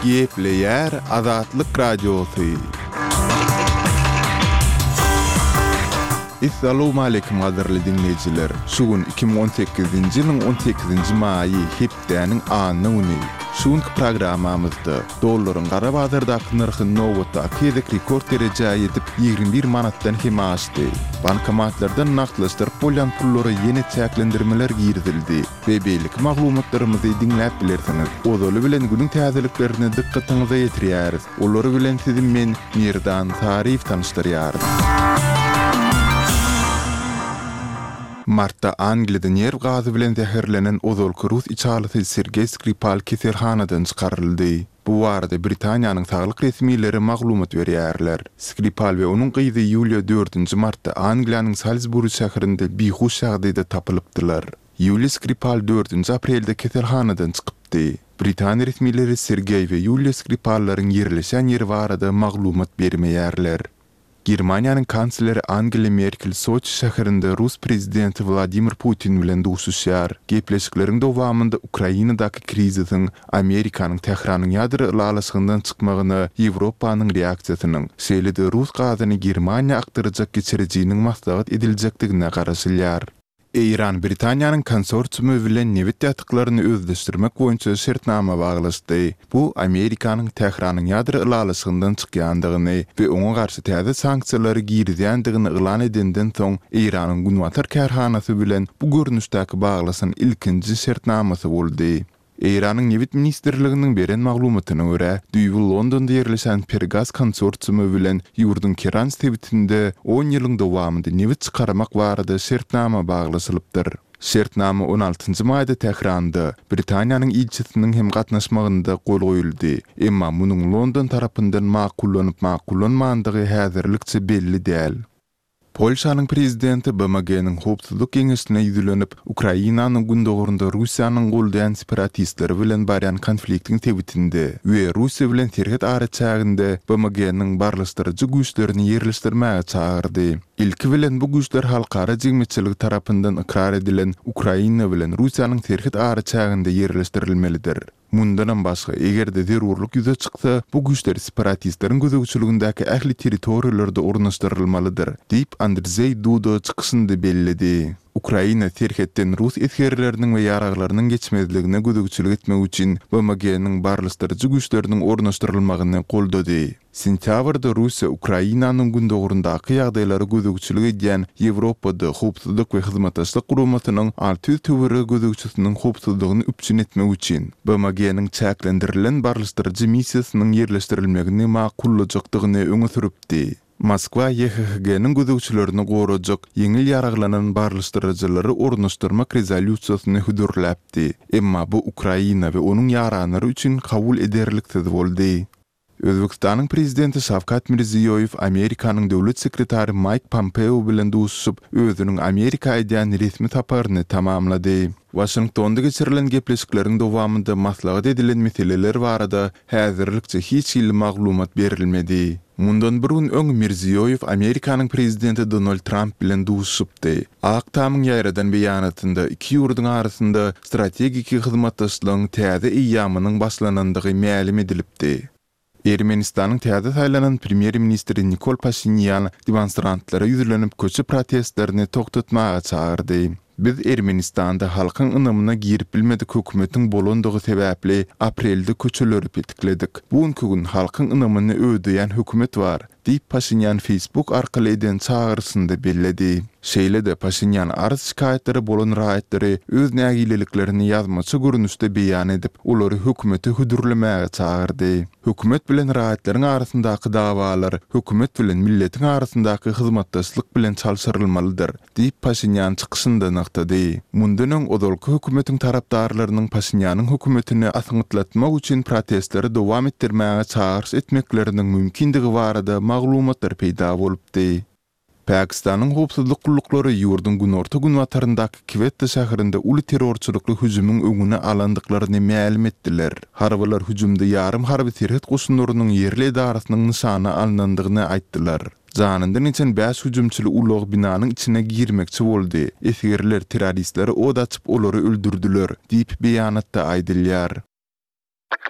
Gepleyer Azatlyk Radiosu. Assalamu alaykum gaderli dinleyijiler. Şugun 2018-nji ýylyň 18-nji maýy hepdeniň anyny. Şuňky programmamyzda dollaryň gara bazardaky narhy nowatda kedek rekord derejä edip 21 manatdan hem aşdy. Bankomatlardan naklaşdyryp bolýan pullary ýene çäklendirmeler girdildi. Bebelik maglumatlarymyzy dinläp bilersiňiz. Odaly bilen günüň täzeliklerini dikkatiňize ýetirýäris. Olary bilen sizi men Mirdan Tarif tanıştyrýar. Martda Angliyada nerv gazy bilen zäherlenen ozolky Rus içalasy Sergey Skripal keselhanadan çykaryldy. Bu barada Britaniýanyň saglyk resmiýetleri maglumat berýärler. Skripal we onuň gyzy Yulia 4-nji martda Angliýanyň Salisbury şäherinde bihuş şagdaýda tapylypdylar. Yulia Skripal 4-nji aprelde keselhanadan çykypdy. Britaniýa resmiýetleri Sergey we Yulia Skripallaryň ýerleşen ýeri barada maglumat bermeýärler. Germaniýanyň kansleri Angela Merkel Soçi şäherinde Rus prezidenti Vladimir Putin bilen duşuşýar. Gepleşikleriň dowamında Ukrainadaky krizisiň Amerikanyň Tehranyň ýadry ýalasyndan çykmagyny, Ýewropanyň reaksiýasynyň şeýle-de Rus gazyny Germaniýa aktarjak geçirejiginiň maslahat ediljakdygyna garaşylýar. İran Britaniýanyň konsorsiumy bilen newit ýatyklaryny özleşdirmek boýunça şertnama baglaşdy. Bu Amerikanyň Tehranyň ýadry ýalasyndan çykýandygyny we oňa garşy täze sanksiýalary girýändigini elan edenden soň Iranyň Günwatar kärhanasy bilen bu görnüşdäki baglaşyň ilkinji şertnamasy boldy. Iranyň newit ministrliginiň beren maglumatyna görä, düýbi Londonda ýerleşen Pergas konsorsiumy bilen ýurdun Keran stewitinde 10 ýylyň dowamında newit çykarmak barada şertnama baglaşylypdyr. Şertnama 16-njy maýda Tehranda Britaniýanyň ilçisiniň hem gatnaşmagynda gol goýuldy. Emma munyň London tarapyndan makullanmandygy häzirlikçe belli däl. Polşanyň prezidenti BMG-niň howpsuzlyk geňeşine ýüzlenip, Ukrainanyň gündogrunda Russiýanyň goldaýan separatistleri bilen barýan konfliktiň tebitinde we Russiýa bilen terhet araçagynda BMG-niň barlaşdyrjy güýçlerini ýerleşdirmäge çağırdy. İlki bilen bu güýçler halkara jemgyýetçilik tarapyndan ikrar edilen Ukraina bilen Russiýanyň terhet araçagynda ýerleşdirilmelidir. Mundan başga egerde zerurlyk ýüze çyksa, bu güýçler separatistleriň gözegçiligindäki ähli territoriýalarda ornaşdyrylmalydyr, diýip Andrzej Duda çykyşynda bellidi. Ukraina terhetden Rus etgerleriniň we ýaraglarynyň geçmezligine gözegçilik etmek üçin BMG-niň barlaşdyrjy güýçleriniň ornaşdyrylmagyny goldady. Sentýabrda Russiýa Ukrainanyň gündogrundaky ýagdaýlary gözegçilik edýän Ýewropada howpsuzlyk we hyzmatdaşlyk guramatynyň 600 töweri gözegçisiniň howpsuzlygyny üpçün etmek üçin BMG-niň çäklendirilen barlaşdyrjy missiýasynyň ýerleşdirilmegini makullajakdygyny öňe süripdi. Moskwa YHG-niň gözegçilerini gorajak ýeňil ýaraglanan barlaşdyrjylary ornaşdyrmak rezolýusiýasyny hüdürläpdi. Emma bu Ukraina we onuň ýaranlary üçin kabul ederliksiz boldy. Özbekistanyň prezidenti Şavkat Mirziýoýew Amerikanyň döwlet sekretary Mike Pompeo bilen duşup özüniň Amerika edýän resmi taparyny tamamlady. Washingtonda geçirilen gepleşikleriň dowamında maslahat edilen meseleler barada häzirlikçe hiç ýyly maglumat berilmedi. Mundan bir gün öň Mirziýoýew Amerikanyň prezidenti Donald Trump bilen duşupdy. Aktamyň ýaýradan beýanatynda iki ýurduň arasynda strategik hyzmatdaşlygyň täze ýamynyň başlanandygy ma'lum edilipdi. Ermenistanyň täze saýlanan premier ministri Nikol Pashinyan demonstrantlara ýüzlenip köçü protestlerini toktatmaga çağırdy. Biz Ermenistanda halkyň ynamyna girip bilmedik hökümetiň bolandygy sebäpli aprelde köçeleri petikledik. Bugunky gün halkyň ynamyny öýdüýän hökümet bar, diýip Pashinyan Facebook arkaly eden çağrysynda belledi. Şeýle-de Pashinyan arz şikaýetleri bolan raýatları öz nägileliklerini ýazmaçy görnüşde beýan edip, olary hökümeti hüdürlemäge çağırdy. Hökümet bilen raýatlaryň arasyndaky dawalar, hökümet bilen milletiň arasyndaky hyzmatdaşlyk bilen çalşyrylmalydyr, diýip Pashinyan çykyşynda naktady. Mundan odolky hökümetiň tarapdarlarynyň Pashinyanyň hökümetini asyňytlatmak üçin protestleri dowam etdirmäge çağrış etmekleriniň mümkindigi barada maglumatlar peýda bolupdy. Pakistanyň howpsuzlyk gullukları ýurdun günorta Günwataryndaky Quetta şäherinde uly terrorçylykly hüjümüň öňüne alandyklaryny ma'lum etdiler. Harbalar hüjümde ýarym harby terhet goşunlarynyň ýerli idarasynyň nyşana alınandygyny aýtdylar. Zanyndan içen 5 hüjümçili ulug binanyň içine girmekçi boldy. Esgerler terroristleri od açyp olary öldürdüler, diýip beýanatda aýdylýar.